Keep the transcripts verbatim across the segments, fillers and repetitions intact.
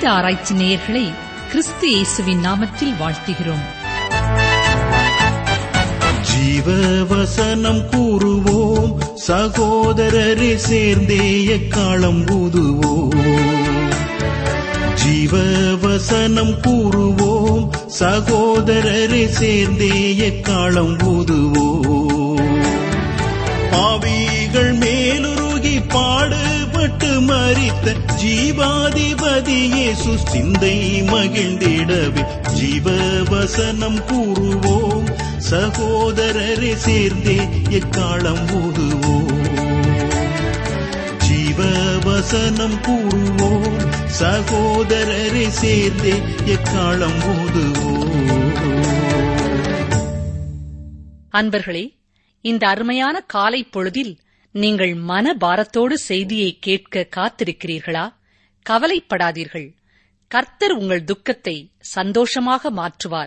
வேத ஆராய்ச்சி நேயர்களை கிறிஸ்து இயேசுவின் நாமத்தில் வாழ்த்துகிறோம். ஜீவ வசனம் கூறுவோம், சகோதரரை சேர்ந்தே எக்காலம் ஊதுவோம். ஜீவ வசனம் கூறுவோம், சகோதரரை சேர்ந்தே எக்காலம் ஊதுவோம். பாவிகள் மேலுருகி பாடுபட்டு மரித்த ஜீவாதிபதி இயேசு சிந்தை மகிழ்ந்திடவே ஜீவ வசனம் கூறுவோம், சகோதரரை சேர்ந்தே எக்காலம் ஊதுவோம். ஜீவ வசனம் கூறுவோம், சகோதரரை சேர்ந்தே எக்காலம் ஊதுவோம். அன்பர்களே, இந்த அருமையான காலை பொழுதில் நீங்கள் மன பாரத்தோடு செய்தியை கேட்க காத்திருக்கிறீர்களா? கவலைப்படாதீர்கள். கர்த்தர் உங்கள் துக்கத்தை சந்தோஷமாக மாற்றுவார்.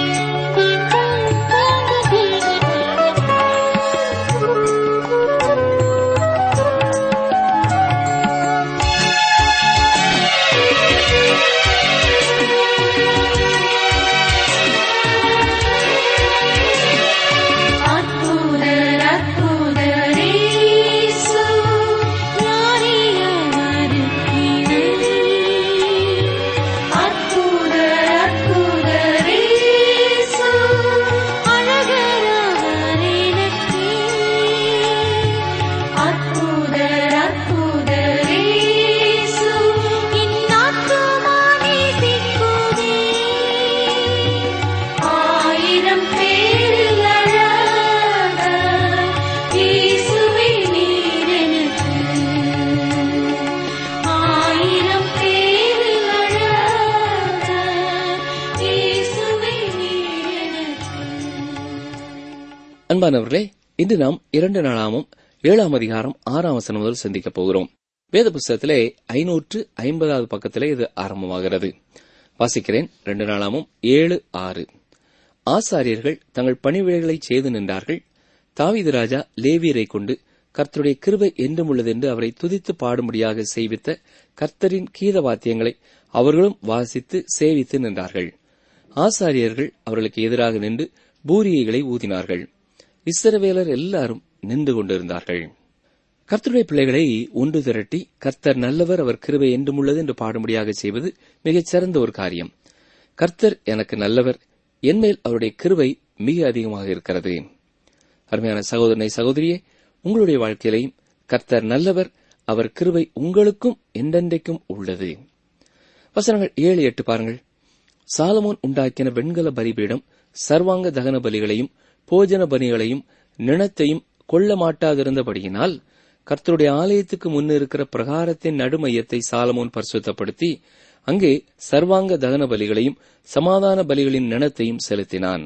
அன்பானவர்களே, இன்று நாம் இரண்டு நாளாமும் ஏழாம் அதிகாரம் ஆறாம் வசனம் முதல் சிந்திக்கப் போகிறோம். வேத புஸ்தகத்திலே ஐநூற்று ஐம்பதாவது பக்கத்திலே இது ஆரம்பமாகிறது. வாசிக்கிறேன். ரெண்டு நாளாமும் ஏழு ஆறு. ஆசாரியர்கள் தங்கள் பணிவிடைகளை செய்து நின்றார்கள். தாவீது ராஜா லேவியரை கொண்டு கர்த்தருடைய கிருபை என்றும் உள்ளது என்று அவரை துதித்து பாடும்படியாக செய்வித்த கர்த்தரின் கீத வாத்தியங்களை அவர்களும் வாசித்து சேவித்து நின்றார்கள். ஆசாரியர்கள் அவர்களுக்கு எதிராக நின்று பூரியைகளை ஊதினார்கள். இஸ்ரவேலர் எல்லாரும் நின்று கொண்டிருந்தார்கள். கர்த்தருடைய பிள்ளைகளை ஒன்று திரட்டி கர்த்தர் நல்லவர், அவர் கிருபை என்றும் உள்ளது என்று பாடும்படியாக செய்வது மிகச் சிறந்த ஒரு காரியம். கர்த்தர் எனக்கு நல்லவர், என்மேல் அவருடைய கிருபை மிக அதிகமாக இருக்கிறது. அருமையான சகோதரனை சகோதரியே, உங்களுடைய வாழ்க்கையிலையும் கர்த்தர் நல்லவர், அவர் கிருபை உங்களுக்கும் என்றென்றைக்கும் உள்ளது. வசனங்கள் ஏழு எட்டு பாருங்கள். சாலமோன் உண்டாக்கின வெண்கல பலிபீடம் சர்வாங்க தகன பலிகளையும் போஜன பலிகளையும் நிணத்தையும் கொள்ள மாட்டாதிருந்தபடியினால் கர்த்தருடைய ஆலயத்துக்கு முன்னிருக்கிற பிரகாரத்தின் நடுமையத்தை சாலமோன் பரிசுத்தப்படுத்தி அங்கே சர்வாங்க தகன பலிகளையும் சமாதான பலிகளின் நிணத்தையும் செலுத்தினான்.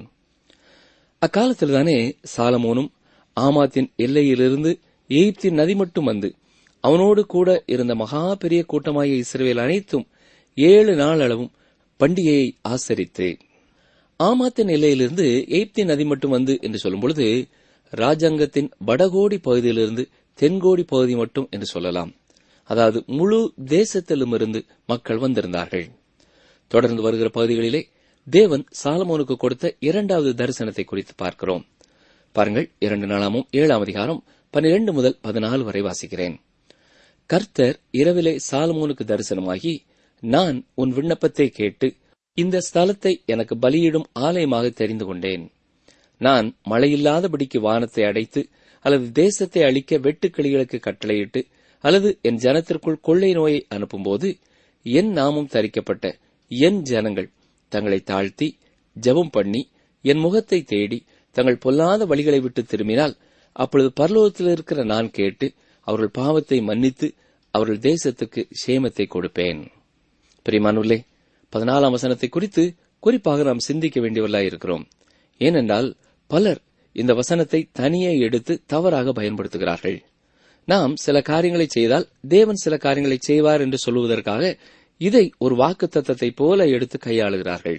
அக்காலத்தில்தானே சாலமோனும் ஆமாத்தின் எல்லையிலிருந்து எகிப்தின் நதி மட்டும் வந்து அவனோடு கூட இருந்த மகா பெரிய கூட்டமாகிய இஸ்ரவேல் அனைத்தும் ஏழு நாள் அளவும் பண்டிகையை ஆசரித்து, ஆமாத்தின் எல்லையிலிருந்து எகிப்தின் நதி மட்டும் வந்து என்று சொல்லும் பொழுது ராஜாங்கத்தின் வடகோடி பகுதியிலிருந்து தென்கோடி பகுதி மட்டும் என்று சொல்லலாம். அதாவது முழு தேசத்திலும் இருந்து மக்கள் வந்திருந்தார்கள். தொடர்ந்து வருகிற பகுதிகளிலே தேவன் சாலமோனுக்கு கொடுத்த இரண்டாவது தரிசனத்தை குறித்து பார்க்கிறோம். பாருங்கள். இரண்டு நாளாமும் ஏழாம் அதிகாரம் பன்னிரண்டு முதல் பதினாலு வரை வாசிக்கிறேன். கர்த்தர் இரவிலே சாலமோனுக்கு தரிசனமாகி, நான் உன் விண்ணப்பத்தை கேட்டு இந்த ஸ்தலத்தை எனக்கு பலியிடும் ஆலயமாக தெரிந்து கொண்டேன். நான் மழையில்லாதபடிக்கு வானத்தை அடைத்து அல்லது தேசத்தை அழிக்க வெட்டுக்கிளிகளுக்கு கட்டளையிட்டு அல்லது என் ஜனத்திற்குள் கொள்ளை நோயை அனுப்பும்போது என் நாமம் தரிக்கப்பட்ட என் ஜனங்கள் தங்களை தாழ்த்தி ஜெபம் பண்ணி என் முகத்தை தேடி தங்கள் பொல்லாத வழிகளை விட்டு திரும்பினால் அப்பொழுது பரலோகத்தில் இருக்கிற நான் கேட்டு அவர்கள் பாவத்தை மன்னித்து அவர்கள் தேசத்துக்கு சேமத்தை கொடுப்பேன். பிரியமானவர்களே, பதினாலாம் வசனத்தை குறித்து குறிப்பாக நாம் சிந்திக்க வேண்டியவர்களாய் இருக்கிறோம். ஏனென்றால் பலர் இந்த வசனத்தை தனியே எடுத்து தவறாக பயன்படுத்துகிறார்கள். நாம் சில காரியங்களை செய்தால் தேவன் சில காரியங்களை செய்வார் என்று சொல்லுவதற்காக இதை ஒரு வாக்குத்தத்தத்தை போல எடுத்து கையாளுகிறார்கள்.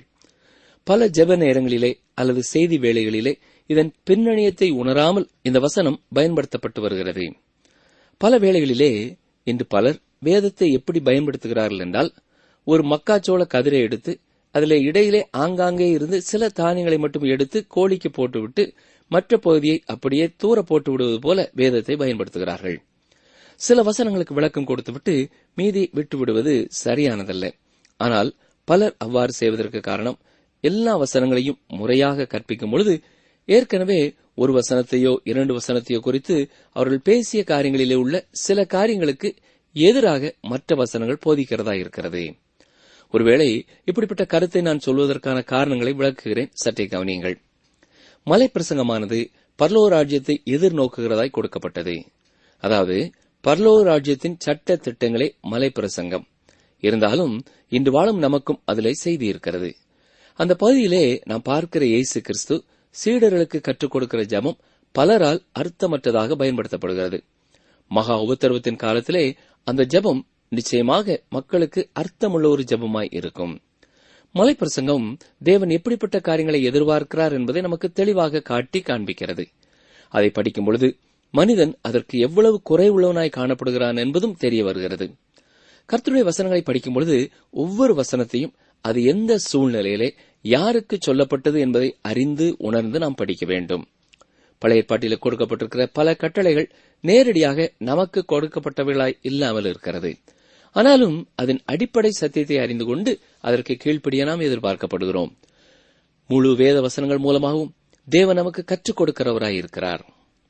பல ஜெப நேரங்களிலே அல்லது செய்தி வேளைகளிலே இதன் பின்னணியத்தை உணராமல் இந்த வசனம் பயன்படுத்தப்பட்டு வருகிறது. பல வேளைகளிலே இன்று பலர் வேதத்தை எப்படி பயன்படுத்துகிறார்கள் என்றால், ஒரு மக்காச்சோள கதிரை எடுத்து அதிலே இடையிலே ஆங்காங்கே இருந்து சில தானியங்களை மட்டும் எடுத்து கோழிக்கு போட்டுவிட்டு மற்ற பகுதியை அப்படியே தூர போட்டு விடுவது போல வேதத்தை பயன்படுத்துகிறார்கள். சில வசனங்களுக்கு விளக்கம் கொடுத்துவிட்டு மீதி விட்டு விடுவது சரியானதல்ல. ஆனால் பலர் அவ்வாறு செய்வதற்கு காரணம், எல்லா வசனங்களையும் முறையாக கற்பிக்கும் பொழுது ஏற்கனவே ஒரு வசனத்தையோ இரண்டு வசனத்தையோ குறித்து அவர்கள் பேசிய காரியங்களிலே உள்ள சில காரியங்களுக்கு எதிராக மற்ற வசனங்கள் போதிக்கிறதா இருக்கிறது. ஒருவேளை இப்படிப்பட்ட கருத்தை நான் சொல்வதற்கான காரணங்களை விளக்குகிறேன், சற்றே கவனியுங்கள். மலை பிரசங்கமானது பரலோக ராஜ்யத்தை எதிர்நோக்குகிறதாய் கொடுக்கப்பட்டது. அதாவது பரலோக ராஜ்யத்தின் சட்ட திட்டங்களே மலை பிரசங்கம். இருந்தாலும் இன்று வாழும் நமக்கும் அதிலே செய்தி இருக்கிறது. அந்த பகுதியிலே நாம் பார்க்கிற இயேசு கிறிஸ்து சீடர்களுக்கு கற்றுக் கொடுக்கிற ஜெபம் பலரால் அர்த்தமற்றதாக பயன்படுத்தப்படுகிறது. மகா உபத்திரவத்தின் காலத்திலே அந்த ஜெபம் நிச்சயமாக மக்களுக்கு அர்த்தமுள்ள ஒரு ஜெபமாய் இருக்கும். மலை பிரசங்கம் தேவன் எப்படிப்பட்ட காரியங்களை எதிர்பார்க்கிறார் என்பதை நமக்கு தெளிவாக காட்டி காண்பிக்கிறது. அதை படிக்கும் பொழுது மனிதன் அதற்கு எவ்வளவு குறைவுள்ளவனாய் காணப்படுகிறான் என்பதும் தெரிய வருகிறது. கர்த்தருடைய வசனங்களை படிக்கும் பொழுது ஒவ்வொரு வசனத்தையும் அது எந்த சூழ்நிலையிலே யாருக்கு சொல்லப்பட்டது என்பதை அறிந்து உணர்ந்து நாம் படிக்க வேண்டும். பழைய ஏற்பாட்டில் கொடுக்கப்பட்டிருக்கிற பல கட்டளைகள் நேரடியாக நமக்கு கொடுக்கப்பட்டவைகளாய் இல்லாமல் இருக்கிறது. ஆனாலும் அதன் அடிப்படை சத்தியத்தை அறிந்து கொண்டு அதற்கு கீழ்ப்படிய நாம் எதிர்பார்க்கப்படுகிறோம். முழு வேத வசனங்கள் மூலமாகவும் தேவன் நமக்கு கற்றுக் கொடுக்கிறவராய் இருக்கிறார்.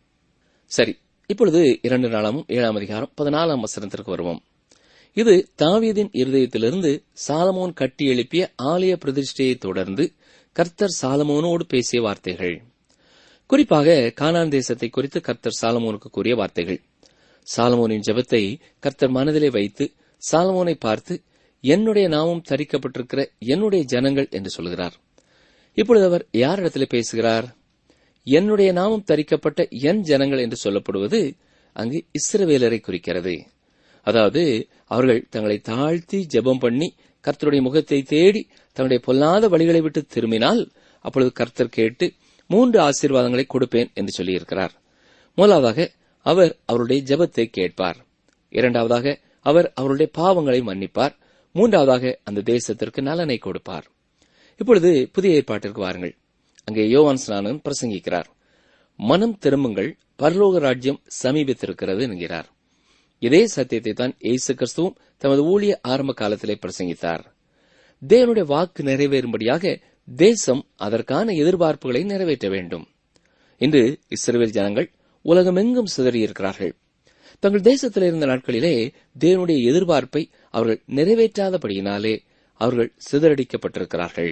சரி, இப்பொழுது இரண்டு நாளாமும் ஏழாம் அதிகாரம் பதினாலாம் வசனத்திற்கு வருவோம். இது தாவீதின் இருதயத்திலிருந்து சாலமோன் கட்டி எழுப்பிய ஆலய பிரதிஷ்டையை தொடர்ந்து கர்த்தர் சாலமோனோடு பேசிய வார்த்தைகள். குறிப்பாக கானான் தேசத்தை குறித்து கர்த்தர் சாலமோனுக்கு கூறிய வார்த்தைகள். சாலமோனின் ஜெபத்தை கர்த்தர் மனதிலே வைத்து சாலமோனை பார்த்து, என்னுடைய நாமம் தரிக்கப்பட்டிருக்கிற என்னுடைய ஜனங்கள் என்று சொல்கிறார். இப்பொழுது அவர் யாரிடத்திலே பேசுகிறார்? என்னுடைய நாமம் தரிக்கப்பட்ட என் ஜனங்கள் என்று சொல்லப்படுவது அங்கு இஸ்ரவேலரை குறிக்கிறது. அதாவது அவர்கள் தங்களை தாழ்த்தி ஜெபம் பண்ணி கர்த்தருடைய முகத்தை தேடி தங்களுடைய பொல்லாத வழிகளை விட்டு திரும்பினால் அப்பொழுது கர்த்தர் கேட்டு மூன்று ஆசீர்வாதங்களை கொடுப்பேன் என்று சொல்லியிருக்கிறார். முதலாவதாக அவர் அவருடைய ஜெபத்தை கேட்பார். இரண்டாவதாக அவர் அவருடைய பாவங்களை மன்னிப்பார். மூன்றாவதாக அந்த தேசத்திற்கு நலனை கொடுப்பார். இப்பொழுது புதிய ஏற்பாட்டிற்கு வாருங்கள். அங்கே யோவான் ஸ்நானன் பிரசங்கிக்கிறார். மனம் திரும்புங்கள், பரலோக ராஜ்யம் சமீபித்திருக்கிறது என்கிறார். இதே சத்தியத்தை தான் இயேசு கிறிஸ்துவும் தமது ஊழிய ஆரம்ப காலத்திலே பிரசங்கித்தார். தேவனுடைய வாக்கு நிறைவேறும்படியாக தேசம் அதற்கான எதிர்பார்ப்புகளை நிறைவேற்ற வேண்டும். இன்று இஸ்ரவேல் ஜனங்கள் உலகமெங்கும் சிதறியிருக்கிறார்கள். தங்கள் தேசத்தில் இருந்த நாட்களிலே தேவனுடைய எதிர்பார்ப்பை அவர்கள் நிறைவேற்றாதபடியினாலே அவர்கள் சிதறடிக்கப்பட்டிருக்கிறார்கள்.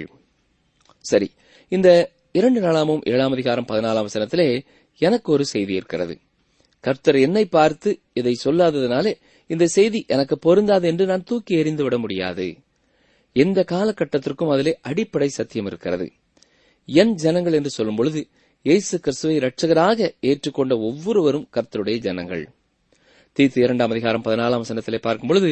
சரி, இந்த இரண்டு நாளாமும் ஏழாம் அதிகாரம் பதினாலாம் வசனத்திலே எனக்கு ஒரு செய்தி இருக்கிறது. கர்த்தர் என்னை பார்த்து இதை சொல்லாததினாலே இந்த செய்தி எனக்கு பொருந்தாது என்று நான் தூக்கி எறிந்து விட முடியாது. எந்த காலகட்டத்திற்கும் அதிலே அடிப்படை சத்தியம் இருக்கிறது. என் ஜனங்கள் என்று சொல்லும் பொழுது இயேசு கிறிஸ்துவை இரட்சகராக ஏற்றுக்கொண்ட ஒவ்வொருவரும் கர்த்தருடைய ஜனங்கள். தீத்து இரண்டாம் அதிகாரம் பதினாலாம் வசனத்திலே பார்க்கும் பொழுது,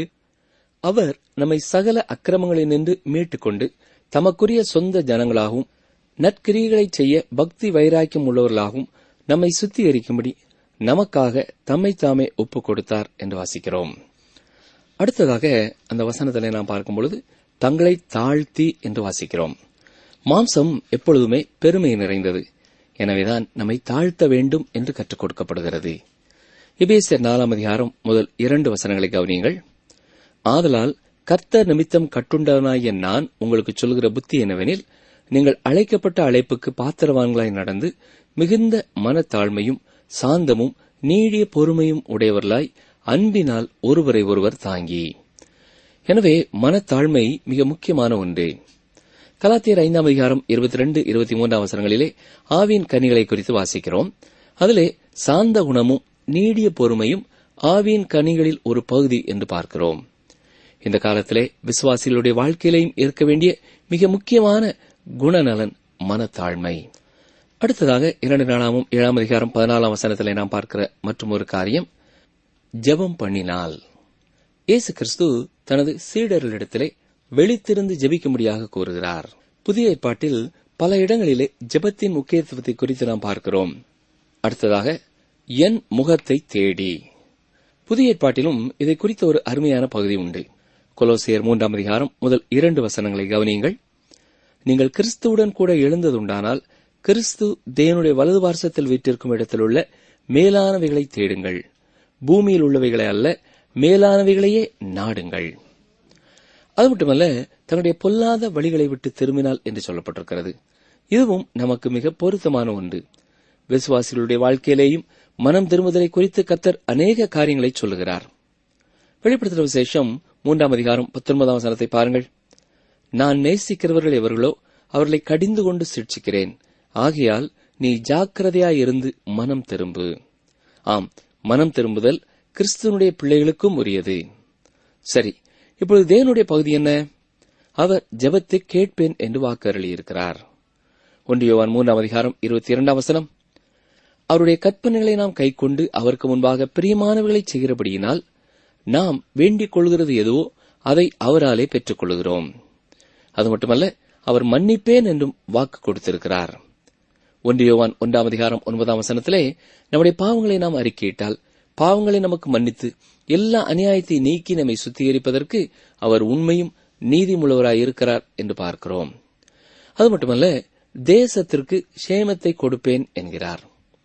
அவர் நம்மை சகல அக்கிரமங்களினின்று மீட்டுக் கொண்டு தமக்குரிய சொந்த ஜனங்களாகவும் நற்கிரியைகளை செய்ய பக்தி வைராக்கியம் உள்ளவர்களாகவும் நம்மை சுத்திகரிக்கும்படி நமக்காக தம்மை தாமே ஒப்புக் கொடுத்தார் என்று வாசிக்கிறோம். அடுத்ததாக அந்த வசனத்திலே நாம் பார்க்கும் பொழுது தங்களை தாழ்த்தி என்று வாசிக்கிறோம். மாம்சம் எப்பொழுதுமே பெருமை நிறைந்தது. எனவேதான் நம்மை தாழ்த்த வேண்டும் என்று கற்றுக் கொடுக்கப்படுகிறது. எபேசியர் நாலாம் அதிகாரம் முதல் இரண்டு வசனங்களை கவனியுங்கள். ஆதலால் கர்த்தர் நிமித்தம் கட்டுண்டவனாகிய நான் உங்களுக்கு சொல்கிற புத்தி என்னவெனில், நீங்கள் அழைக்கப்பட்ட அழைப்புக்கு பாத்திரவான்களாய் நடந்து மிகுந்த மனத்தாழ்மையும் சாந்தமும் நீடிய பொறுமையும் உடையவர்களாய் அன்பினால் ஒருவரை ஒருவர் தாங்கி. எனவே மனத்தாழ்மை மிக முக்கியமான ஒன்று. கலாத்தியர் ஐந்தாம் அதிகாரம் இருபத்தி ரெண்டு இருபத்தி மூன்றாம் அவசரங்களிலே ஆவியின் கனிகளை குறித்து வாசிக்கிறோம். அதிலே சாந்த குணமும் நீடிய பொறுமையும் ஆவியின் கனிகளில் ஒரு பகுதி என்று பார்க்கிறோம். இந்த காலத்திலே விசுவாசிகளுடைய வாழ்க்கையிலையும் இருக்க வேண்டிய மிக முக்கியமான குணநலன் மனத்தாழ்மை. அடுத்ததாக இரண்டு நாளாமும் ஏழாம் அதிகாரம் பதினாலாம் வசனத்திலே நாம் பார்க்கிற மற்றும் ஒரு காரியம், ஜெபம் பண்ணினால். இயேசு கிறிஸ்து தனது சீடர்களிடத்திலே வெளித்திருந்து ஜெபிக்கும்படியாக கூறுகிறார். புதிய ஏற்பாட்டில் பல இடங்களிலே ஜெபத்தின் முக்கியத்துவத்தை குறித்து நாம் பார்க்கிறோம். அடுத்ததாக என் முகத்தை தேடி. புதிய ஏற்பாட்டிலும் இதை குறித்த ஒரு அருமையான பகுதி உண்டு. கொலோசியர் மூன்றாம் அதிகாரம் முதல் இரண்டு வசனங்களை கவனியுங்கள். நீங்கள் கிறிஸ்துவுடன் கூட எழுந்ததுண்டானால் கிறிஸ்து தேவனுடைய வலது பார்சத்தில் வீற்றிருக்கும் இடத்தில் உள்ள மேலானவைகளை தேடுங்கள், பூமியில் உள்ளவைகளை அல்ல, மேலானவைகளையே நாடுங்கள். அது மட்டுமல்ல, தன்னுடைய பொல்லாத வழிகளை விட்டு திரும்பினால் என்று சொல்லப்பட்டிருக்கிறது. இதுவும் நமக்கு மிக பொருத்தமான ஒன்று. விசுவாசிகளுடைய வாழ்க்கையிலேயும் மனம் திரும்புதலை குறித்து கர்த்தர் அநேக காரியங்களை சொல்லுகிறார். வெளிப்படுத்தின விசேஷம் மூன்றாம் அதிகாரம் பத்தொன்பதாம் வசனத்தை பாருங்கள். நான் நேசிக்கிறவர்கள் எவர்களோ அவர்களை கடிந்து கொண்டு சிட்சிக்கிறேன், ஆகையால் நீ ஜாக்கிரதையாயிருந்து மனம் திரும்பு. ஆம், மனம் திரும்புதல் கிறிஸ்துவனுடைய பிள்ளைகளுக்கும் உரியது. சரி, இப்பொழுது தேவனுடைய பகுதி என்ன? அவர் ஜெபத்தை கேட்பேன் என்று வாக்கு அருளியிருக்கிறார். ஒன்று யோவான் மூன்றாம் அதிகாரம் இருபத்தி இரண்டாம் வசனம், அவருடைய கற்பனைகளை நாம் கைக்கொண்டு அவருக்கு முன்பாக பிரியமானவர்களை செய்கிறபடியினால் நாம் வேண்டிக் கொள்கிறது எதுவோ அதை அவராலே பெற்றுக் கொள்கிறோம். அது மட்டுமல்ல, அவர் மன்னிப்பேன் என்றும் வாக்கு கொடுத்திருக்கிறார். ஒன்று யோவான் ஒன்றாம் அதிகாரம் ஒன்பதாம் வசனத்திலே நம்முடைய பாவங்களை நாம் அறிக்கையிட்டால் பாவங்களை நமக்கு மன்னித்து எல்லா அநியாயத்தை நீக்கி நம்மை சுத்திகரிப்பதற்கு அவர் உண்மையும் நீதிமுள்ளவராய் இருக்கிறார் என்று பார்க்கிறோம். அது மட்டுமல்ல, தேசத்திற்கு சேமத்தை கொடுப்பேன் என்கிறார்.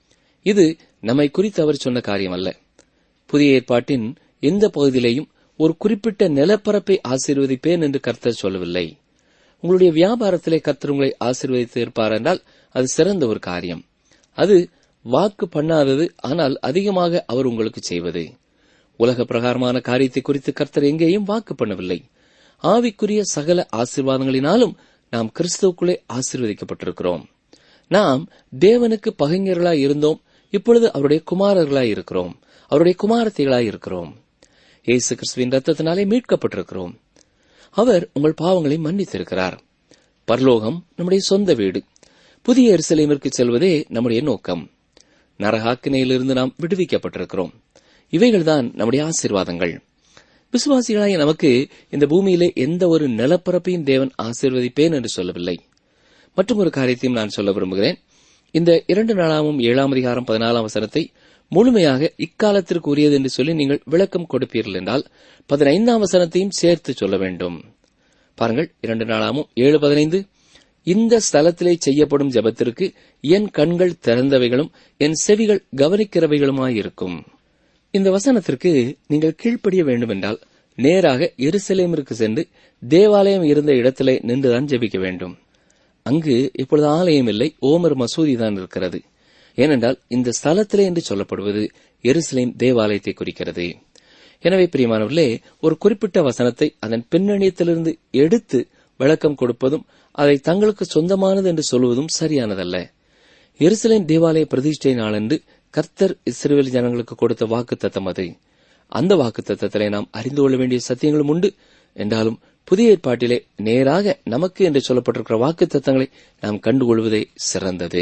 இது நம்மை குறித்து அவர் சொன்ன காரியம் அல்ல. புதிய ஏற்பாட்டின் எந்த பகுதியிலேயும் ஒரு குறிப்பிட்ட நிலப்பரப்பை ஆசீர்வதிப்பேன் என்று கர்த்தர் சொல்லவில்லை. உங்களுடைய வியாபாரத்திலே கர்த்தர் உங்களை ஆசீர்வதித்து இருப்பார் என்றால் அது சிறந்த ஒரு காரியம். அது வாக்கு பண்ணாதது, ஆனால் அதிகமாக அவர் உங்களுக்கு செய்வது. உலக பிரகாரமான காரியத்தை குறித்து கர்த்தர் எங்கேயும் வாக்கு பண்ணவில்லை. ஆவிக்குரிய சகல ஆசீர்வாதங்களினாலும் நாம் கிறிஸ்துவுக்குள்ளே ஆசீர்வதிக்கப்பட்டிருக்கிறோம். நாம் தேவனுக்கு பகைஞர்களாய் இருந்தோம், இப்பொழுது அவருடைய குமாரர்களாய் இருக்கிறோம், அவருடைய குமாரத்திகளாய் இருக்கிறோம். இயேசு கிறிஸ்துவின் ரத்தத்தினாலே மீட்கப்பட்டிருக்கிறோம். அவர் உங்கள் பாவங்களை மன்னித்திருக்கிறார். பரலோகம் நம்முடைய சொந்த வீடு. புதிய எருசலேமிற்கு செல்வதே நம்முடைய நோக்கம். நரகாக்கினையிலிருந்து நாம் விடுவிக்கப்பட்டிருக்கிறோம். இவைகள்தான் நம்முடைய ஆசீர்வாதங்கள். விசுவாசிகளாய நமக்கு இந்த பூமியிலே எந்த ஒரு நிலப்பரப்பையும் தேவன் ஆசீர்வதிப்பேன் என்று சொல்லவில்லை. மற்றும் ஒரு காரியத்தையும் நான் சொல்ல விரும்புகிறேன். இந்த இரண்டு நாளாமும் ஏழாம் அதிகாரம் பதினாலாம் வசனத்தை முழுமையாக இக்காலத்திற்கு உரியது என்று சொல்லி நீங்கள் விளக்கம் கொடுப்பீர்கள் என்றால் பதினைந்தாம் வசனத்தையும் சேர்த்து சொல்ல வேண்டும். பாருங்கள், இரண்டு நாளாமும் ஏழு பதினைந்து, இந்த ஸ்தலத்திலே செய்யப்படும் ஜெபத்திற்கு என் கண்கள் திறந்தவைகளும் என் செவிகள் கவனிக்கிறவைகளுமாயிருக்கும். இந்த வசனத்திற்கு நீங்கள் கீழ்ப்படிய வேண்டுமென்றால் நேராக எருசலேமிற்கு சென்று தேவாலயம் இருந்த இடத்திலே நின்றுதான் ஜெபிக்க வேண்டும். அங்கு இப்பொழுது ஆலயம் இல்லை, ஓமர் மசூதி தான் இருக்கிறது. ஏனென்றால் இந்த ஸ்தலத்திலே என்று சொல்லப்படுவது எருசலேம் தேவாலயத்தை குறிக்கிறது. எனவே பிரியமானவர்களே, ஒரு குறிப்பிட்ட வசனத்தை அதன் பின்னணியத்திலிருந்து எடுத்து விளக்கம் கொடுப்பதும் அதை தங்களுக்கு சொந்தமானது என்று சொல்வதும் சரியானதல்ல. எருசலேம் தேவாலய பிரதிஷ்டை நாளன்று கர்த்தர் இஸ்ரவேல் ஜனங்களுக்கு கொடுத்த வாக்கு தத்தம் அது. அந்த வாக்கு தத்தத்திலே நாம் அறிந்து கொள்ள வேண்டிய சத்தியங்களும் உண்டு. என்றாலும் புதிய ஏற்பாட்டிலே நேராக நமக்கு என்று சொல்லப்பட்டிருக்கிற வாக்கு தத்தங்களை நாம் கண்டுகொள்வதே சிறந்தது.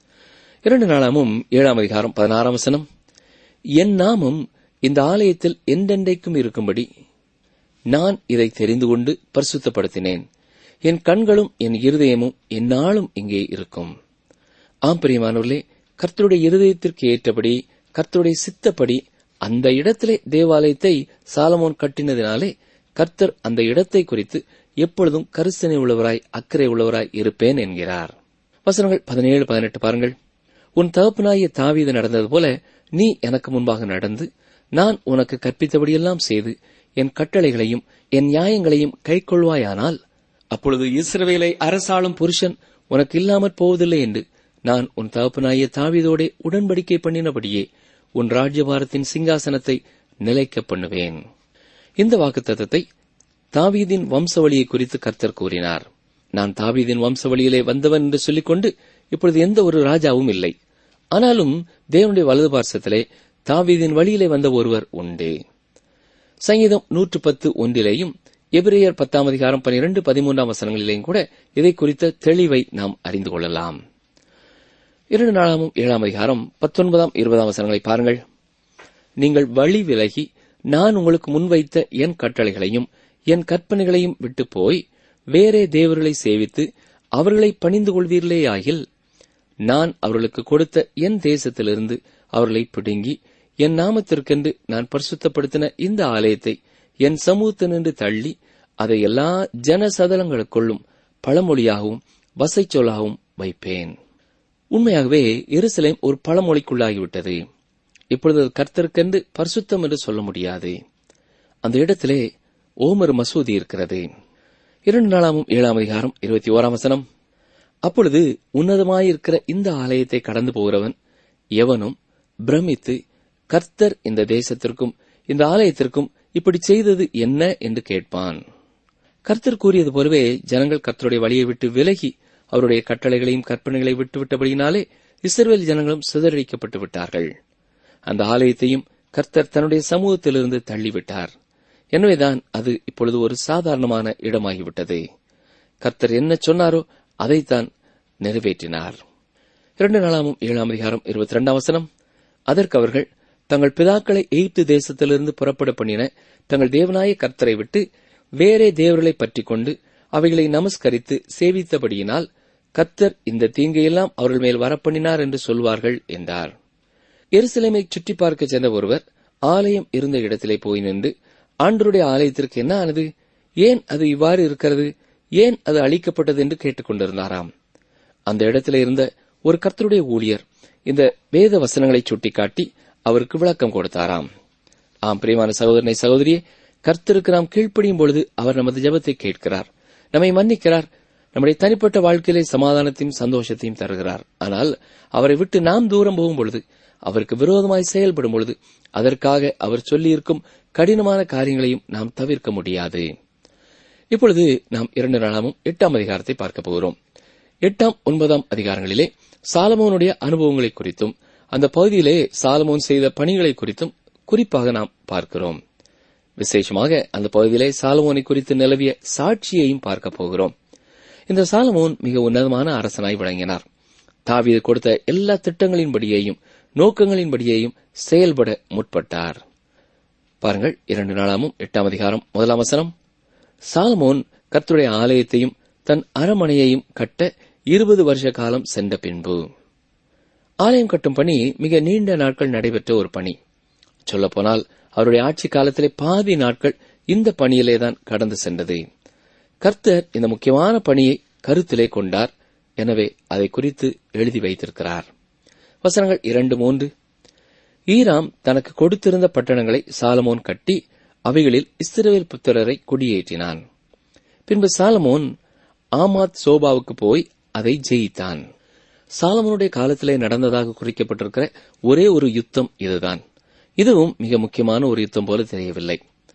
இரண்டு நாளாமும் ஏழாம் அதிகாரம் பதினாறாம் வசனம், என் நாமம் இந்த ஆலயத்தில் என்றென்றைக்கும் இருக்கும்படி நான் இதை தெரிந்து கொண்டு பரிசுத்தப்படுத்தினேன். என் கண்களும் என் இருதயமும் எந்நாளும் இங்கே இருக்கும். ஆம் பிரியமானவர்களே, கர்த்தருடைய இருதயத்திற்கு ஏற்றபடி, கர்த்தருடைய சித்தப்படி அந்த இடத்திலே தேவாலயத்தை சாலமோன் கட்டினதினாலே கர்த்தர் அந்த இடத்தை குறித்து எப்பொழுதும் கரிசனை உள்ளவராய் அக்கறை உள்ளவராய் இருப்பேன் என்கிறார். வசனங்கள் பதினேழு பதினெட்டு பாருங்கள். உன் தகப்பனாகிய தாவீது நடந்தது போல நீ எனக்கு முன்பாக நடந்து நான் உனக்கு கற்பித்தபடியெல்லாம் செய்து என் கட்டளைகளையும் என் நியாயங்களையும் கைக்கொள்வாயானால் அப்பொழுது இஸ்ரவேலை அரசாளும் புருஷன் உனக்கு இல்லாமற் போவதில்லை என்று நான் உன் தகப்பனாகிய தாவீதோடே உடன்படிக்கை பண்ணினபடியே உன் ராஜ்யபாரத்தின் சிங்காசனத்தை நிலைக்க பண்ணுவேன். இந்த வாக்குத்தத்தத்தை தாவீதின் வம்சவழியை குறித்து கர்த்தர் கூறினார். நான் தாவீதின் வம்சவழியிலே வந்தவன் என்று சொல்லிக்கொண்டு இப்பொழுது எந்த ஒரு ராஜாவும் இல்லை. ஆனாலும் தேவனுடைய வலது பார்சத்திலே தாவீதின் வழியிலே வந்த ஒருவர் உண்டு. சங்கீதம் நூற்று பத்து ஒன்றிலேயும் எபிரேயர் பத்தாம் அதிகாரம் பனிரெண்டு பதிமூன்றாம் வசனங்களிலேயும் கூட இதை குறித்த தெளிவை நாம் அறிந்து கொள்ளலாம். இரண்டு நாளாமும் ஏழாம் அதிகாரம் பத்தொன்பதாம் இருபதாம் வசனங்களை பாருங்கள். நீங்கள் வழி விலகி நான் உங்களுக்கு முன்வைத்த என் கட்டளைகளையும் என் கற்பனைகளையும் விட்டு போய் வேறே தேவர்களை சேவித்து அவர்களை பணிந்து கொள்வீர்களேயாகில் நான் அவர்களுக்கு கொடுத்த என் தேசத்திலிருந்து அவர்களை பிடுங்கி என் நாமத்திற்கென்று நான் பரிசுத்தப்படுத்தின இந்த ஆலயத்தை என் சமூகத்தினின்று தள்ளி அதை எல்லா ஜனசதலங்களுக்குள்ளும் பழமொழியாகவும் வசைச்சொல்லாகவும் வைப்பேன். உண்மையாகவே எருசலேம் ஒரு பழமொழிக்குள்ளாகிவிட்டது. இப்பொழுது கர்த்தருக்கென்று பரிசுத்தம் என்று சொல்ல முடியாது. அந்த இடத்திலே ஓமர் மசூதி இருக்கிறது. இரண்டு நாளாமும் ஏழாம் அதிகாரம் இருபத்தி ஓராம் வசனம். அப்பொழுது உன்னதமாயிருக்கிற இந்த ஆலயத்தை கடந்து போகிறவன் எவனும் பிரமித்து, கர்த்தர் இந்த தேசத்திற்கும் இந்த ஆலயத்திற்கும் இப்படி செய்தது என்ன என்று கேட்பான். கர்த்தர் கூறியது போலவே ஜனங்கள் கர்த்தருடைய வழியை விட்டு விலகி அவருடைய கட்டளைகளையும் கற்பனைகளை விட்டுவிட்டபடியினாலே இஸ்ரவேல் ஜனங்களும் சிதறடிக்கப்பட்டு விட்டார்கள். அந்த ஆலயத்தையும் கர்த்தர் தன்னுடைய சமூகத்திலிருந்து தள்ளிவிட்டார். எனவேதான் அது இப்பொழுது ஒரு சாதாரணமான இடமாகிவிட்டது. கர்த்தர் என்ன சொன்னாரோ அதைத்தான் நிறைவேற்றினார். இரண்டு நாளாமும் ஏழாம் அதிகாரம் இருபத்தி இரண்டாம் வசனம். அதற்கு அவர்கள் தங்கள் பிதாக்களை எகிப்து தேசத்திலிருந்து புறப்பட பண்ணின தங்கள் தேவனாய கர்த்தரை விட்டு வேறே தேவர்களை பற்றிக் கொண்டு அவைகளை நமஸ்கரித்து சேவித்தபடியினால் கர்த்தர் இந்த தீங்கையெல்லாம் அவர்கள் மேல் வரப்பண்ணினார் என்று சொல்வார்கள் என்றார். எருசலேமை சுற்றி பார்க்க சென்ற ஒருவர் ஆலயம் இருந்த இடத்திலே போய் நின்று, ஆண்டவருடைய ஆலயத்திற்கு என்ன ஆனது, ஏன் அது இவ்வாறு இருக்கிறது, ஏன் அது அழிக்கப்பட்டது என்று கேட்டுக் கொண்டிருந்தாராம். அந்த இடத்திலே இருந்த ஒரு கர்த்தருடைய ஊழியர் இந்த வேத வசனங்களை சுட்டிக்காட்டி அவருக்கு விளக்கம் கொடுத்தாராம். ஆம் பிரியமான சகோதரனை சகோதரியே, கர்த்தருக்கு நாம் கீழ்ப்படியும் பொழுது அவர் நமது ஜெபத்தை கேட்கிறார், நம்மை மன்னிக்கிறார், நம்முடைய தனிப்பட்ட வாழ்க்கையிலே சமாதானத்தையும் சந்தோஷத்தையும் தருகிறார். ஆனால் அவரை விட்டு நாம் தூரம் போகும் பொழுது, அவருக்கு விரோதமாய் செயல்படும் பொழுது அதற்காக அவர் சொல்லியிருக்கும் கடினமான காரியங்களையும் நாம் தவிர்க்க முடியாது. இப்பொழுது நாம் இரண்டு நாளாமும் எட்டாம் அதிகாரத்தை பார்க்க போகிறோம். எட்டாம் ஒன்பதாம் அதிகாரங்களிலே சாலமோனுடைய அனுபவங்களை குறித்தும் அந்த பகுதியிலே சாலமோன் செய்த பணிகளை குறித்தும் குறிப்பாக நாம் பார்க்கிறோம். விசேஷமாக அந்த பகுதியிலே சாலமோனை குறித்து நிலவிய சாட்சியையும் பார்க்க போகிறோம். இந்த சாலமோன் மிக உன்னதமான அரசனாய் விளங்கினார். தாவீது கொடுத்த எல்லா திட்டங்களின்படியேயும் நோக்கங்களின்படியேயும் செயல்பட முற்பட்டார். பாருங்கள், இரண்டு நாளாமும் எட்டாம் அதிகாரம் முதலாம் வசனம். சாலமோன் கர்த்தருடைய ஆலயத்தையும் தன் அரமனையையும் கட்ட இருபது வருஷ காலம் சென்ற பின்பு. ஆலயம் கட்டும் பணி மிக நீண்ட நாட்கள் நடைபெற்ற ஒரு பணி. சொல்லப்போனால் அவருடைய ஆட்சி காலத்திலே பாதி நாட்கள் இந்த பணியிலேதான் கடந்து சென்றது. கர்த்தர் இந்த முக்கியமான பணியை கருத்திலே கொண்டார். எனவே அதை குறித்து எழுதி வைத்திருக்கிறார். வசனங்கள் இரண்டு மூன்று. ஈராம் தனக்கு கொடுத்திருந்த பட்டணங்களை சாலமோன் கட்டி அவைகளில் இஸ்ரவேல் புத்திரரை குடியேற்றினான். பின்பு சாலமோன் ஆமாத் சோபாவுக்கு போய் அதை ஜெயித்தான். சாலமோனுடைய காலத்திலே நடந்ததாக குறிக்கப்பட்டிருக்கிற ஒரே ஒரு யுத்தம் இதுதான். இதுவும் மிக முக்கியமான ஒரு யுத்தம் போல தெரியவில்லை.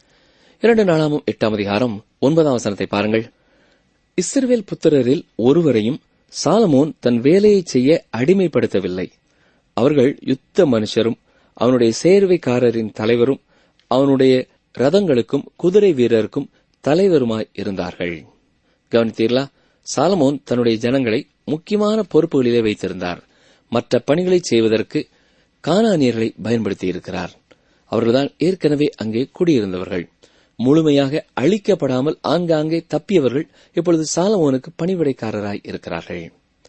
இரண்டு நாளாமும் எட்டாம் அதிகாரம் ஒன்பதாம் வசனத்தை பாருங்கள். இஸ்ரவேல் புத்திரரில் ஒருவரையும் சாலமோன் தன் வேலையை செய்ய அடிமைப்படுத்தவில்லை. அவர்கள் யுத்த மனுஷரும் அவனுடைய சேர்வைக்காரரின் தலைவரும் அவனுடைய ரதங்களுக்கும் குதிரை வீரருக்கும் தலைவருமாய் இருந்தார்கள். கவனித்தீர்களா? சாலமோன் தன்னுடைய ஜனங்களை முக்கியமான பொறுப்புகளிலே வைத்திருந்தார். மற்ற பணிகளை செய்வதற்கு கானானியர்களை பயன்படுத்தியிருக்கிறார். அவர்கள்தான் ஏற்கனவே அங்கே குடியிருந்தவர்கள். முழுமையாக அழிக்கப்படாமல் ஆங்காங்கே தப்பியவர்கள் இப்பொழுது சாலமோனுக்கு பணிவிடைக்காரராய் இருக்கிறார்கள்.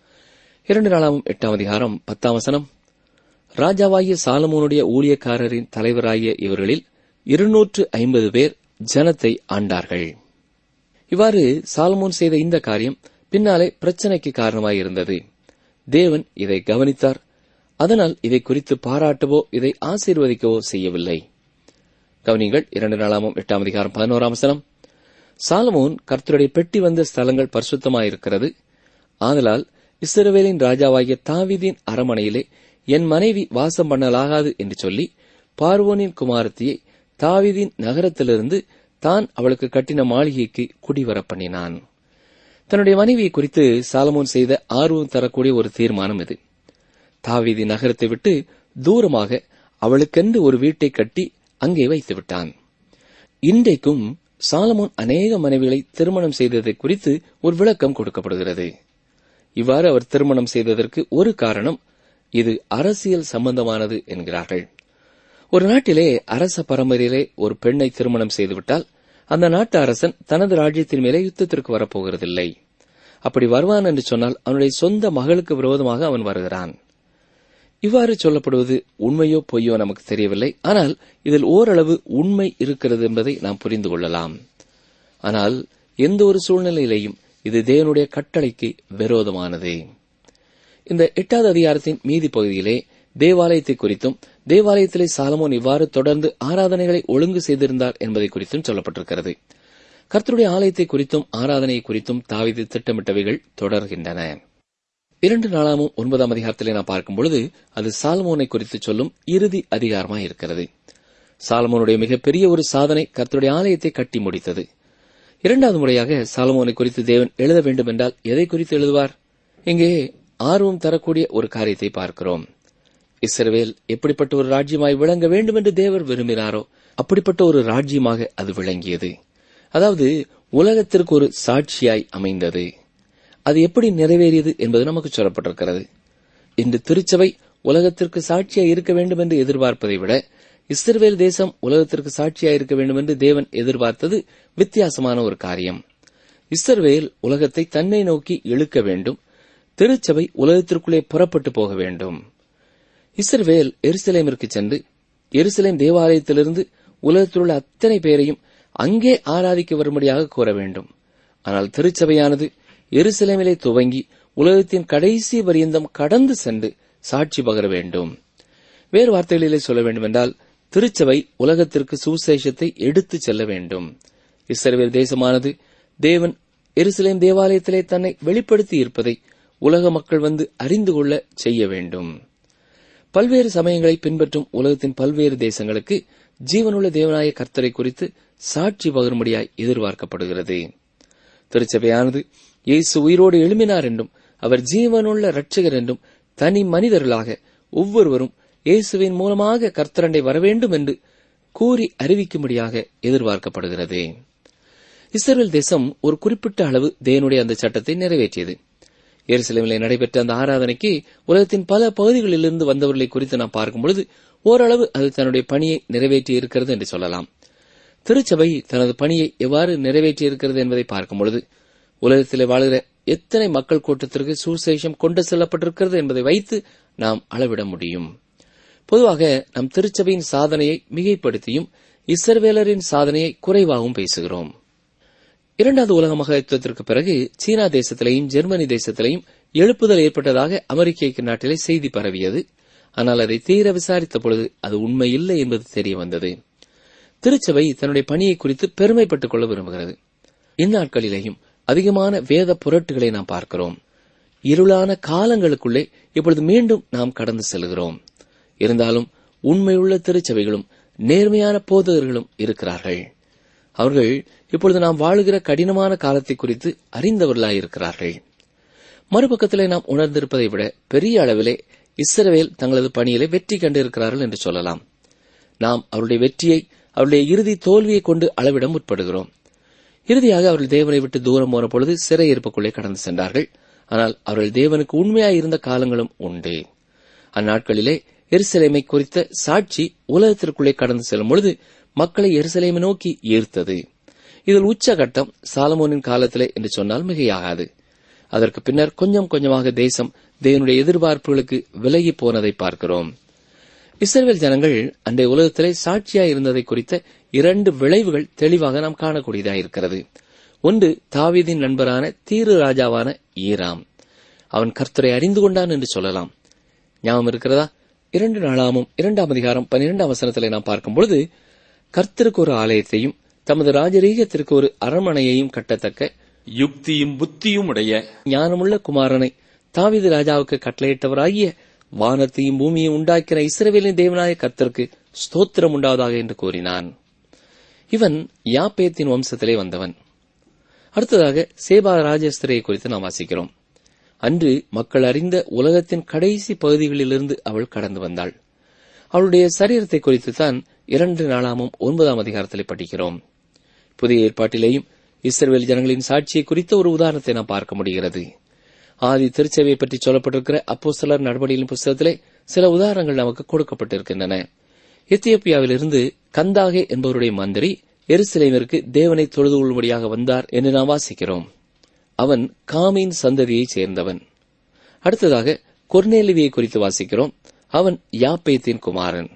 இரண்டு நாளாமும் எட்டாம் அதிகாரம் பத்தாம் வசனம். ராஜாவாகிய சாலமோனுடைய ஊழியக்காரரின் தலைவராகிய இவர்களில் இருநூற்று ஐம்பது பேர் ஜனத்தை ஆண்டார்கள். இவ்வாறு சாலமோன் செய்த இந்த காரியம் பின்னாலே பிரச்சனைக்கு காரணமாயிருந்தது. தேவன் இதை கவனித்தார். அதனால் இதை குறித்து பாராட்டவோ இதை ஆசீர்வதிக்கவோ செய்யவில்லை. கவனிங்கள், இரண்டு நாளாமும் எட்டாம் அதிகாரம் பதினோராம் வசனம். சாலமோன் கர்த்தருடைய பெட்டி வந்த ஸ்தலங்கள் பரிசுத்தமாயிருக்கிறது. ஆதலால் இஸ்ரவேலின் ராஜாவாகிய தாவீதின் அரமனையிலே என் மனைவி வாசம் பண்ணலாகாது என்று சொல்லி பார்வோனின் குமாரத்தியை தாவீதின் நகரத்திலிருந்து தான் அவளுக்கு கட்டின மாளிகைக்கு குடிவர பண்ணினான். தன்னுடைய மனைவியை குறித்து சாலமோன் செய்த ஆர்வம் தரக்கூடிய ஒரு தீர்மானம் இது. தாவீதி நகரத்தை விட்டு தூரமாக அவளுக்கென்று ஒரு வீட்டை கட்டி அங்கே வைத்து விட்டான். இன்றைக்கும் சாலமோன் அநேக மனைவிகளை திருமணம் செய்ததை குறித்து ஒரு விளக்கம் கொடுக்கப்படுகிறது. இவ்வாறு அவர் திருமணம் செய்ததற்கு ஒரு காரணம், இது அரசியல் சம்பந்தமானது என்கிறார்கள். ஒரு நாட்டிலே அரச பரம்பரையிலே ஒரு பெண்ணை திருமணம் செய்துவிட்டால் அந்த நாட்டு அரசன் தனது ராஜ்யத்தின் மேலே யுத்தத்திற்கு வரப்போகிறதில்லை. அப்படி வருவான் என்று சொன்னால் அவனுடைய சொந்த மகளுக்கு விரோதமாக அவன் வருகிறான். இவ்வாறு சொல்லப்படுவது உண்மையோ பொய்யோ நமக்கு தெரியவில்லை. ஆனால் இதில் ஓரளவு உண்மை இருக்கிறது என்பதை நாம் புரிந்து கொள்ளலாம். ஆனால் எந்த ஒரு சூழ்நிலையிலேயும் இது தேவனுடைய கட்டளைக்கு விரோதமானது. இந்த எட்டாவது அதிகாரத்தின் மீதி பகுதியிலே தேவாலயத்தை குறித்தும் தேவாலயத்திலே சாலமோன் இவ்வாறு தொடர்ந்து ஆராதனைகளை ஒழுங்கு செய்திருந்தார் என்பதை குறித்தும் சொல்லப்பட்டிருக்கிறது. கர்த்தருடைய ஆலயத்தை குறித்தும் ஆராதனையை குறித்தும் தாவீது திட்டமிட்டவைகள் தொடர்கின்றன. இரண்டு நாளாமும் ஒன்பதாம் அதிகாரத்திலே நாம் பார்க்கும் பொழுது அது சாலமோனை குறித்து சொல்லும் இறுதி அதிகாரமாய் இருக்கிறது. சாலமோனுடைய மிகப்பெரிய ஒரு சாதனை கர்த்தருடைய ஆலயத்தை கட்டி முடித்தது. இரண்டாவது முறையாக சாலமோனை குறித்து தேவன் எழுத வேண்டும் என்றால் எதை குறித்து எழுதுவார்? இங்கே ஆர்வம் தரக்கூடிய ஒரு காரியத்தை பார்க்கிறோம். இஸ்ரவேல் எப்படிப்பட்ட ஒரு ராஜ்யமாய் விளங்க வேண்டும் என்று தேவர் விரும்பினாரோ அப்படிப்பட்ட ஒரு ராஜ்யமாக அது விளங்கியது. அதாவது உலகத்திற்கு ஒரு சாட்சியாய் அமைந்தது. அது எப்படி நிறைவேறியது என்பது நமக்கு சொல்லப்பட்டிருக்கிறது. இன்று திருச்சபை உலகத்திற்கு சாட்சியாய் இருக்க வேண்டும் என்று எதிர்பார்ப்பதை விட இஸ்ரவேல் தேசம் உலகத்திற்கு சாட்சியாய் இருக்க வேண்டும் என்று தேவன் எதிர்பார்த்தது வித்தியாசமான ஒரு காரியம். இஸ்ரவேல் உலகத்தை தன்னை நோக்கி இழுக்க வேண்டும். திருச்சபை உலகத்திற்குள்ளே புறப்பட்டு போக வேண்டும். இஸ்ரவேல் எருசலேமிற்கு சென்று எருசலேம் தேவாலயத்திலிருந்து உலகத்தில் உள்ள அத்தனை பேரையும் அங்கே ஆராதிக்க வரும்படியாக கூற வேண்டும். ஆனால் திருச்சபையானது எருசலேமிலே துவங்கி உலகத்தின் கடைசி பரியந்தம் கடந்து சென்று சாட்சி பகர வேண்டும். வேறு வார்த்தைகளிலே சொல்ல வேண்டுமென்றால் திருச்சபை உலகத்திற்கு சுவிசேஷத்தை எடுத்துச் செல்ல வேண்டும். இஸ்ரவேல் தேசமானது தேவன் எருசலேம் தேவாலயத்திலே தன்னை வெளிப்படுத்தி இருப்பதை உலக மக்கள் வந்து அறிந்து கொள்ள செய்ய வேண்டும். பல்வேறு சமயங்களை பின்பற்றும் உலகத்தின் பல்வேறு தேசங்களுக்கு ஜீவனுள்ள தேவனாய கர்த்தரை குறித்து சாட்சி பகரும்படியாய் எதிர்பார்க்கப்படுகிறது. திருச்சபையானது இயேசு உயிரோடு எழும்பினார் என்றும் அவர் ஜீவனுள்ள இரட்சகர் என்றும் தனி மனிதர்களாக ஒவ்வொருவரும் இயேசுவின் மூலமாக கர்த்தரண்டை வரவேண்டும் என்று கூறி அறிவிக்கும்படியாக எதிர்பார்க்கப்படுகிறது. இஸ்ரவேல் தேசம் ஒரு குறிப்பிட்ட அளவு தேவனுடைய அந்த சட்டத்தை நிறைவேற்றியது. எருசலேமிலே நடைபெற்ற அந்த ஆராதனைக்கு உலகத்தின் பல பகுதிகளிலிருந்து வந்தவர்களை குறித்து நாம் பார்க்கும்பொழுது ஓரளவு அது தன்னுடைய பணியை நிறைவேற்றி இருக்கிறது என்று சொல்லலாம். திருச்சபை தனது பணியை எவ்வாறு நிறைவேற்றி இருக்கிறது என்பதை பார்க்கும் பொழுது உலகத்திலே வாழ்கிற எத்தனை மக்கள் கூட்டத்திற்கு சுவிசேஷம் கொண்டு செல்லப்பட்டிருக்கிறது என்பதை வைத்து நாம் அளவிட முடியும். பொதுவாக நம் திருச்சபையின் சாதனையை மிகைப்படுத்தியும் இஸ்ரவேலரின் சாதனையை குறைவாகவும் பேசுகிறோம். இரண்டாவது உலக மகா யுத்தத்திற்கு பிறகு சீனா தேசத்திலேயும் ஜெர்மனி தேசத்திலேயும் எழுப்புதல் ஏற்பட்டதாக அமெரிக்க நாட்டிலே செய்தி பரவியது. ஆனால் அதை தீர விசாரித்த பொழுது அது உண்மை இல்லை என்பது தெரிய வந்தது. திருச்சபை தன்னுடைய பணியை குறித்து பெருமைப்பட்டுக் கொள்ள விரும்புகிறது. இந்நாட்களிலேயும் அதிகமான வேத புரட்டுகளை நாம் பார்க்கிறோம். இருளான காலங்களுக்குள்ளே இப்பொழுது மீண்டும் நாம் கடந்து செல்கிறோம். இருந்தாலும் உண்மையுள்ள திருச்சபைகளும் நேர்மையான போதகர்களும் இருக்கிறார்கள். அவர்கள் இப்பொழுது நாம் வாழுகிற கடினமான காலத்தை குறித்து அறிந்தவர்களாயிருக்கிறார்கள். மறுபக்கத்திலே நாம் உணர்ந்திருப்பதை விட பெரிய அளவிலே இஸ்ரவேல் தங்களது பணியிலே வெற்றி கண்டிருக்கிறார்கள் என்று சொல்லலாம். நாம் அவருடைய வெற்றியை அவருடைய இறுதி தோல்வியை கொண்டு அளவிட முற்படுகிறோம். இறுதியாக அவர்கள் தேவனை விட்டு தூரம் போன பொழுது சிறையிருப்புக்குள்ளே கடந்து சென்றார்கள். ஆனால் அவர்கள் தேவனுக்கு உண்மையாய் இருந்த காலங்களும் உண்டு. அந்நாட்களிலே எருசலேமை குறித்த சாட்சி உலகத்திற்குள்ளே கடந்து செல்லும் பொழுது மக்களை எருசலேமை நோக்கி ஈர்த்தது. இதில் உச்சகட்டம் சாலமோனின் காலத்திலே என்று சொன்னால் மிகையாகாது. அதற்கு பின்னர் கொஞ்சம் கொஞ்சமாக தேசம் தேவனுடைய எதிர்பார்ப்புகளுக்கு விலகி போனதை பார்க்கிறோம். இஸ்ரவேல் ஜனங்கள் அன்றைய உலகத்திலே சாட்சியாய் இருந்ததை குறித்த இரண்டு விளைவுகள் தெளிவாக நாம் காணக்கூடியதாயிருக்கிறது. ஒன்று, தாவீதின் நண்பரான தீரு ராஜாவான ஈராம். அவன் கர்த்தரை அறிந்து கொண்டான் என்று சொல்லலாம். ஞாபகம் இருக்கிறதா? இரண்டு நாளாமும் இரண்டாம் அதிகாரம் பன்னிரெண்டாம் வசனத்திலே நாம் பார்க்கும்பொழுது, கர்த்தருக்கு ஒரு ஆலயத்தையும் தமது ராஜரீகத்திற்கு ஒரு அரண்மனையையும் கட்டத்தக்க யுக்தியும் புத்தியும் உடைய ஞானமுள்ள குமாரனை தாவீது ராஜாவுக்கு கட்டளையிட்டவராகிய வானத்தையும் பூமியையும் உண்டாக்கின இஸ்ரவேலின் தேவனாய கர்த்தருக்கு ஸ்தோத்திரம் உண்டாவதாக என்று கூறினான். இவன் யாப்பேத்தின் வம்சத்திலே வந்தவன். அடுத்ததாக சேபா ராஜஸ்திரியை குறித்து நாம் வாசிக்கிறோம். அன்று மக்கள் அறிந்த உலகத்தின் கடைசி பகுதிகளிலிருந்து அவள் கடந்து வந்தாள். அவளுடைய சரீரத்தை குறித்துத்தான் இரண்டு நாளாமும் ஒன்பதாம் அதிகாரத்திலே படிக்கிறோம். புதிய ஏற்பாட்டிலேயும் இஸ்ரவேல் ஜனங்களின் சாட்சியை குறித்த ஒரு உதாரணத்தை நாம் பார்க்க முடிகிறது. ஆதி திருச்சபையை பற்றி சொல்லப்பட்டிருக்கிற அப்போஸ்தலர் நடபடிகளின் புத்தகத்திலே சில உதாரணங்கள் நமக்கு கொடுக்கப்பட்டிருக்கின்றன. எத்தியோப்பியாவிலிருந்து கந்தாகே என்பவருடைய மந்திரி எருசலேமிற்கு தேவனை தொழுது கொள்ளும்படியாக வந்தார் என்று நாம் வாசிக்கிறோம். அவன் காமின் சந்ததியைச் சேர்ந்தவன். அடுத்ததாக கொர்நேலியுவை குறித்து வாசிக்கிறோம். அவன் யாப்பேத்தின் குமாரன்.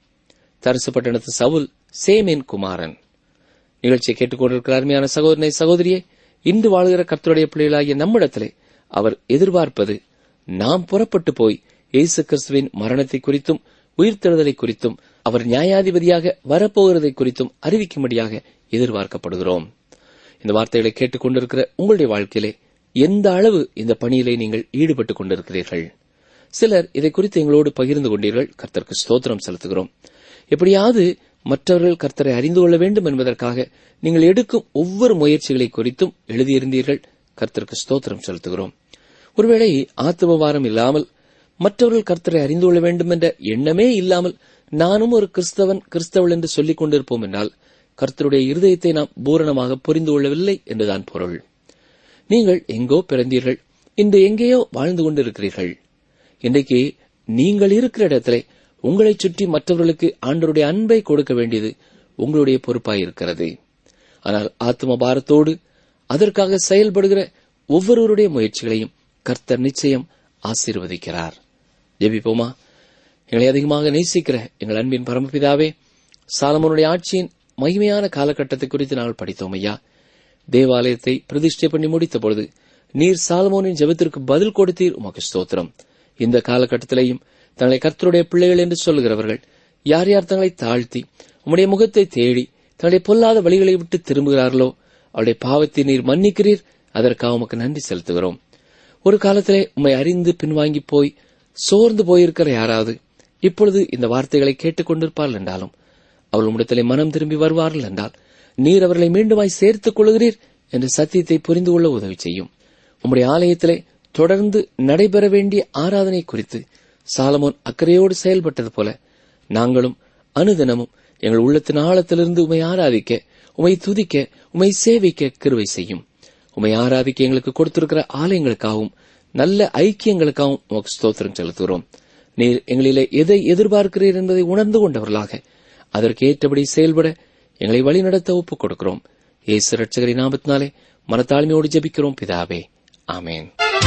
தரிசு பட்டணத்து சவுல் சேமின் குமாரன். நிகழ்ச்சியை கேட்டுக்கொண்டிருக்கிற அருமையான சகோதரனை சகோதரியே, இன்று வாழ்கிற கர்த்தருடைய பிள்ளைகளாகிய நம்மிடத்திலே அவர் எதிர்பார்ப்பது, நாம் புறப்பட்டு போய் இயேசு கிறிஸ்துவின் மரணத்தை குறித்தும் உயிர்த்தெழுதலை குறித்தும் அவர் நியாயாதிபதியாக வரப்போகிறதை குறித்தும் அறிவிக்கும்படியாக எதிர்பார்க்கப்படுகிறோம். இந்த வார்த்தைகளை கேட்டுக் கொண்டிருக்கிற உங்களுடைய வாழ்க்கையிலே எந்த அளவு இந்த பணியிலே நீங்கள் ஈடுபட்டுக் கொண்டிருக்கிறீர்கள்? சிலர் இதை குறித்து எங்களோடு பகிர்ந்து கொண்டீர்கள். கர்த்தருக்கு ஸ்தோத்திரம் செலுத்துகிறோம். எப்படியாவது மற்றவர்கள் கர்த்தரை அறிந்து கொள்ள வேண்டும் என்பதற்காக நீங்கள் எடுக்கும் ஒவ்வொரு முயற்சிகளை குறித்தும் எழுதியிருந்தீர்கள். கர்த்தருக்கு ஸ்தோத்திரம் செலுத்துகிறோம். ஒருவேளை ஆத்துமபாரம் இல்லாமல், மற்றவர்கள் கர்த்தரை அறிந்து கொள்ள வேண்டும் என்ற எண்ணமே இல்லாமல் நானும் ஒரு கிறிஸ்தவன் கிறிஸ்தவள் என்று சொல்லிக் கொண்டிருப்போம் என்றால் கர்த்தருடைய இருதயத்தை நாம் பூரணமாக புரிந்து கொள்ளவில்லை என்றுதான் பொருள். நீங்கள் எங்கோ பிறந்தீர்கள், இன்று எங்கேயோ வாழ்ந்து கொண்டிருக்கிறீர்கள். இன்றைக்கு நீங்கள் இருக்கிற இடத்திலே உங்களை சுற்றி மற்றவர்களுக்கு ஆண்டவருடைய அன்பை கொடுக்க வேண்டியது உங்களுடைய பொறுப்பாயிருக்கிறது. ஆனால் ஆத்ம பாரத்தோடு அதற்காக செயல்படுகிற ஒவ்வொருவருடைய முயற்சிகளையும் கர்த்தர் நிச்சயம் ஆசீர்வதிக்கிறார். ஜெபிப்போமா? எங்களை அதிகமாக நேசிக்கிற எங்கள் அன்பின் பரமபிதாவே, சாலமோனுடைய ஆட்சியின் மகிமையான காலகட்டத்தை குறித்து நாங்கள் படித்தோம் ஐயா. தேவாலயத்தை பிரதிஷ்டை பண்ணி முடித்த பொழுது நீர் சாலமோனின் ஜெபத்திற்கு பதில் கொடுத்தீர். உமக்கு ஸ்தோத்திரம். இந்த காலகட்டத்திலேயும் தங்களை கர்த்தருடைய பிள்ளைகள் என்று சொல்லுகிறவர்கள் யார் யார் தங்களை தாழ்த்தி உம்முடைய முகத்தை தேடி தங்களுடைய பொல்லாத வழிகளை விட்டு திரும்புகிறார்களோ அவருடைய பாவத்தை நீர் மன்னிக்கிறீர். அதற்காக உமக்கு நன்றி செலுத்துகிறோம். ஒரு காலத்திலே உம்மை அறிந்து பின்வாங்கி போய் சோர்ந்து போயிருக்கிற யாராவது இப்பொழுது இந்த வார்த்தைகளை கேட்டுக் கொண்டிருப்பார்கள் என்றாலும் அவள் உம்மிடத்திலே மனம் திரும்பி வருவார்கள் என்றால் நீர் அவர்களை மீண்டுமாய் சேர்த்துக் கொள்கிறீர் என்ற சத்தியத்தை புரிந்து கொள்ள உதவி செய்யும். உம்முடைய ஆலயத்திலே தொடர்ந்து நடைபெற வேண்டிய ஆராதனை குறித்து சாலமோன் அக்கறையோடு செயல்பட்டது போல நாங்களும் அனுதினமும் எங்கள் உள்ளத்தின் ஆழத்திலிருந்து உம்மை ஆராதிக்க, உம்மை துதிக்க, உம்மை சேவிக்க கிருபை செய்யும். உம்மை ஆராதிக்க எங்களுக்கு கொடுத்திருக்கிற ஆலயங்களுக்காகவும் நல்ல ஐக்கியங்களுக்காகவும் உமக்கு ஸ்தோத்திரம் செலுத்துகிறோம். நீர் எங்களிலே எதை எதிர்பார்க்கிறீர் என்பதை உணர்ந்து கொண்டவர்களாக அதற்கு ஏற்றபடி செயல்பட எங்களை வழிநடத்த ஒப்புக் கொடுக்கிறோம். இயேசு ரட்சகரின் நாமத்தினாலே மனத்தாழ்மையோடு ஜெபிக்கிறோம் பிதாவே, ஆமேன்.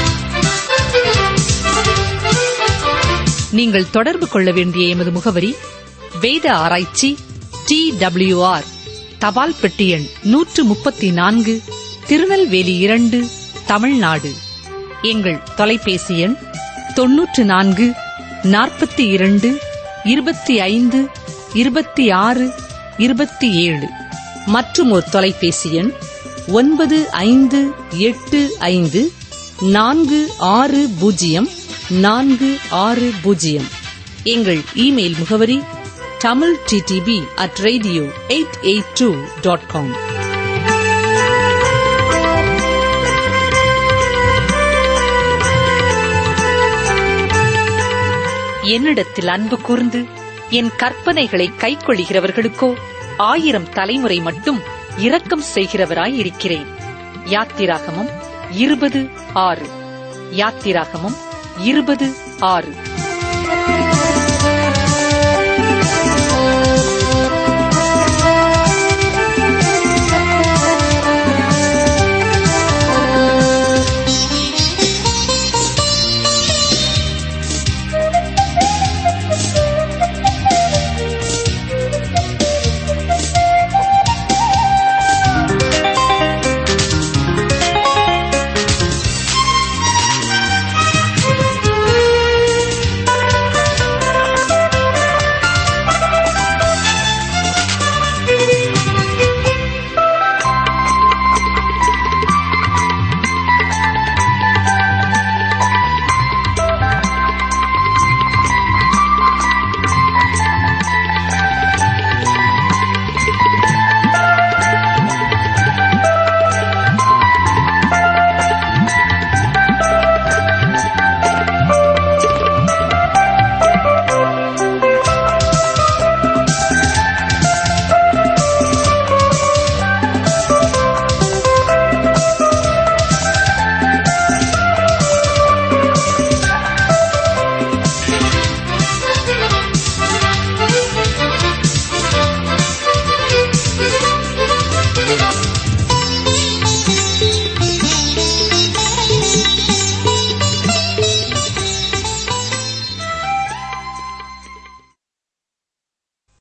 நீங்கள் தொடர்பு கொள்ள வேண்டிய எமது முகவரி வேத ஆராய்ச்சி டி டபிள்யூ ஆர் தபால் பெட்டி எண் நூற்று முப்பத்தி நான்கு, திருநெல்வேலி இரண்டு, தமிழ்நாடு. எங்கள் தொலைபேசி எண் தொன்னூற்று நான்கு நாற்பத்தி இரண்டு இருபத்தி ஐந்து இருபத்தி ஆறு இருபத்தி ஏழு மற்றும் ஒரு தொலைபேசி எண் ஒன்பது ஐந்து எட்டு ஐந்து நான்கு ஆறு பூஜ்ஜியம் நான்கு ஆறு பூஜ்ஜியம். எங்கள் இமெயில் முகவரி Tamil DTP at radio eight eight two dot com. என்னிடத்தில் அன்பு கூர்ந்து என் கற்பனைகளை கைக்கொள்கிறவர்களுக்கோ ஆயிரம் தலைமுறை மட்டும் இரக்கம் செய்கிறவராயிருக்கிறேன். யாத்திராகமம் இருபது ஆறு. யாத்திராகமம் இருபது ஆறு.